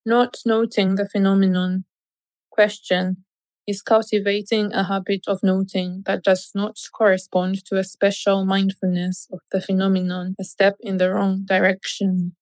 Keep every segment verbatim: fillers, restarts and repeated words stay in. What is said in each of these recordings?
Not noting the phenomenon. Question: Is cultivating a habit of noting that does not correspond to a special mindfulness of the phenomenon a step in the wrong direction?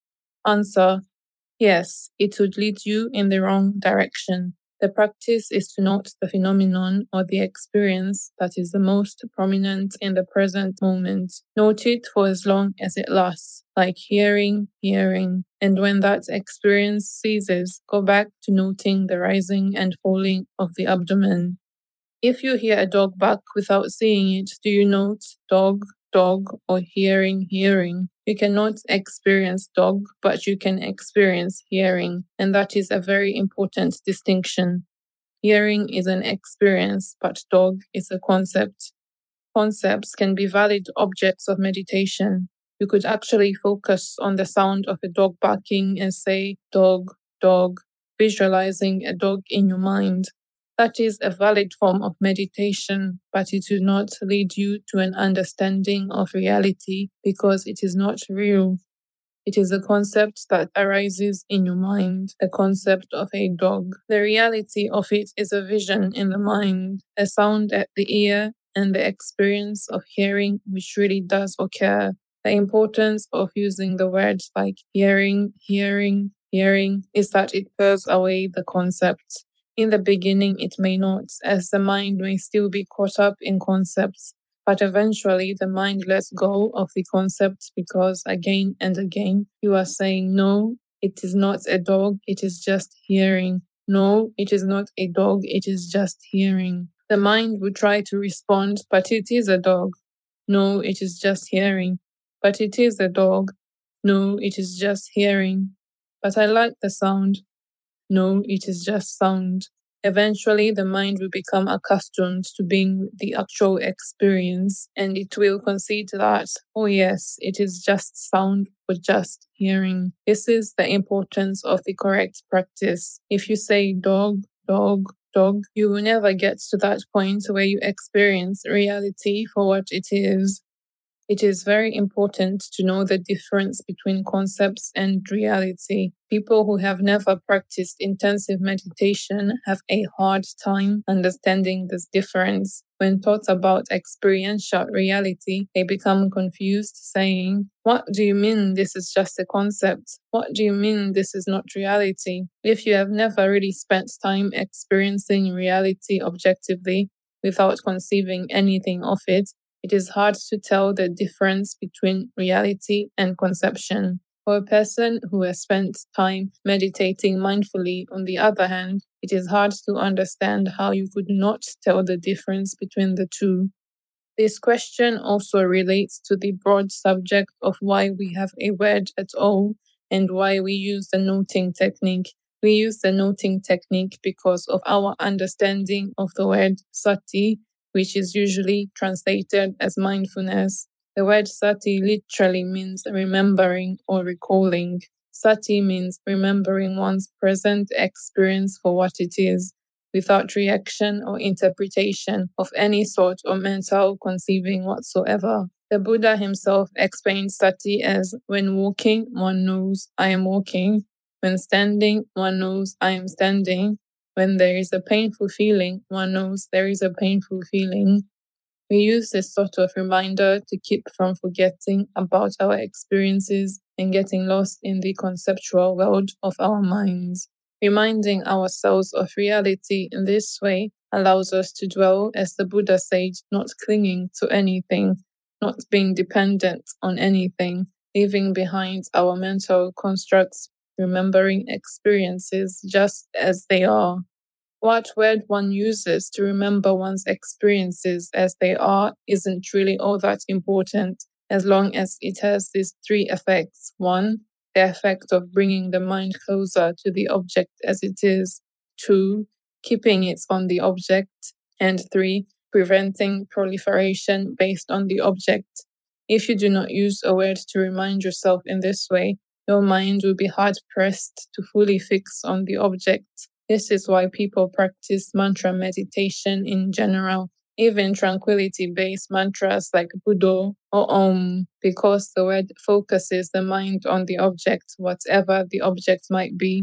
Answer: Yes, it would lead you in the wrong direction. The practice is to note the phenomenon or the experience that is the most prominent in the present moment. Note it for as long as it lasts, like hearing, hearing. And when that experience ceases, go back to noting the rising and falling of the abdomen. If you hear a dog bark without seeing it, do you note dog, dog, or hearing, hearing? You cannot experience dog, but you can experience hearing, and that is a very important distinction. Hearing is an experience, but dog is a concept. Concepts can be valid objects of meditation. You could actually focus on the sound of a dog barking and say, dog, dog, visualizing a dog in your mind. That is a valid form of meditation, but it will not lead you to an understanding of reality because it is not real. It is a concept that arises in your mind, the concept of a dog. The reality of it is a vision in the mind, a sound at the ear, and the experience of hearing, which really does occur. The importance of using the words like hearing, hearing, hearing is that it pulls away the concept. In the beginning, it may not, as the mind may still be caught up in concepts. But eventually, the mind lets go of the concept because again and again, you are saying, no, it is not a dog, it is just hearing. No, it is not a dog, it is just hearing. The mind will try to respond, but it is a dog. No, it is just hearing. But it is a dog. No, it is just hearing. But I like the sound. No, it is just sound. Eventually, the mind will become accustomed to being with the actual experience and it will concede that, oh, yes, it is just sound or just hearing. This is the importance of the correct practice. If you say dog, dog, dog, you will never get to that point where you experience reality for what it is. It is very important to know the difference between concepts and reality. People who have never practiced intensive meditation have a hard time understanding this difference. When taught about experiential reality, they become confused, saying, "What do you mean this is just a concept? What do you mean this is not reality?" If you have never really spent time experiencing reality objectively without conceiving anything of it, it is hard to tell the difference between reality and conception. For a person who has spent time meditating mindfully, on the other hand, it is hard to understand how you could not tell the difference between the two. This question also relates to the broad subject of why we have a word at all and why we use the noting technique. We use the noting technique because of our understanding of the word sati, which is usually translated as mindfulness. The word sati literally means remembering or recalling. Sati means remembering one's present experience for what it is, without reaction or interpretation of any sort or mental conceiving whatsoever. The Buddha himself explained sati as when walking, one knows I am walking. When standing, one knows I am standing. When there is a painful feeling, one knows there is a painful feeling. We use this sort of reminder to keep from forgetting about our experiences and getting lost in the conceptual world of our minds. Reminding ourselves of reality in this way allows us to dwell, as the Buddha said, not clinging to anything, not being dependent on anything, leaving behind our mental constructs, remembering experiences just as they are. What word one uses to remember one's experiences as they are isn't really all that important, as long as it has these three effects. One, the effect of bringing the mind closer to the object as it is. Two, keeping it on the object. And three, preventing proliferation based on the object. If you do not use a word to remind yourself in this way, your mind will be hard pressed to fully fix on the object. This is why people practice mantra meditation in general, even tranquility-based mantras like Buddha or Om, because the word focuses the mind on the object, whatever the object might be.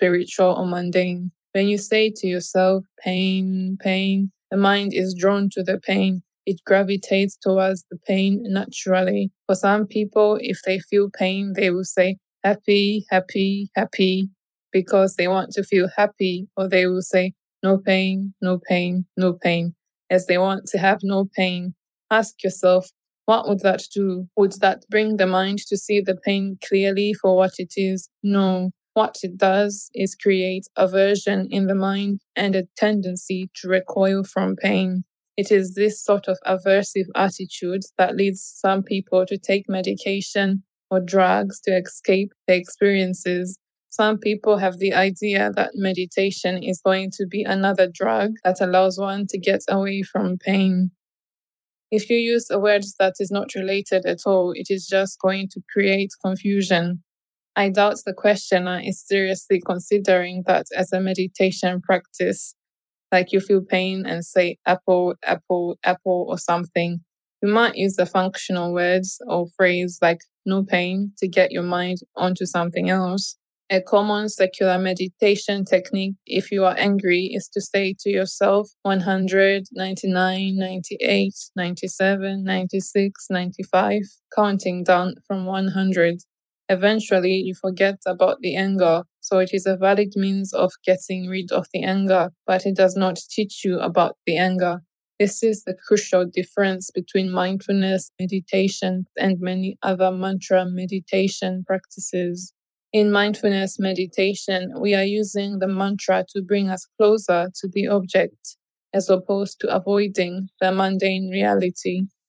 spiritual or mundane. When you say to yourself, pain, pain, the mind is drawn to the pain. It gravitates towards the pain naturally. For some people, if they feel pain, they will say happy, happy, happy, because they want to feel happy, or they will say no pain, no pain, no pain, as they want to have no pain. Ask yourself, what would that do? Would that bring the mind to see the pain clearly for what it is? No. What it does is create aversion in the mind and a tendency to recoil from pain. It is this sort of aversive attitude that leads some people to take medication or drugs to escape their experiences. Some people have the idea that meditation is going to be another drug that allows one to get away from pain. If you use a word that is not related at all, it is just going to create confusion. I doubt the questioner is seriously considering that as a meditation practice. Like you feel pain and say apple, apple, apple, or something. You might use the functional words or phrase like no pain to get your mind onto something else. A common secular meditation technique, if you are angry, is to say to yourself one hundred, ninety-nine, ninety-eight, ninety-seven, ninety-six, ninety-five, counting down from one hundred. Eventually, you forget about the anger, so it is a valid means of getting rid of the anger, but it does not teach you about the anger. This is the crucial difference between mindfulness meditation and many other mantra meditation practices. In mindfulness meditation, we are using the mantra to bring us closer to the object, as opposed to avoiding the mundane reality.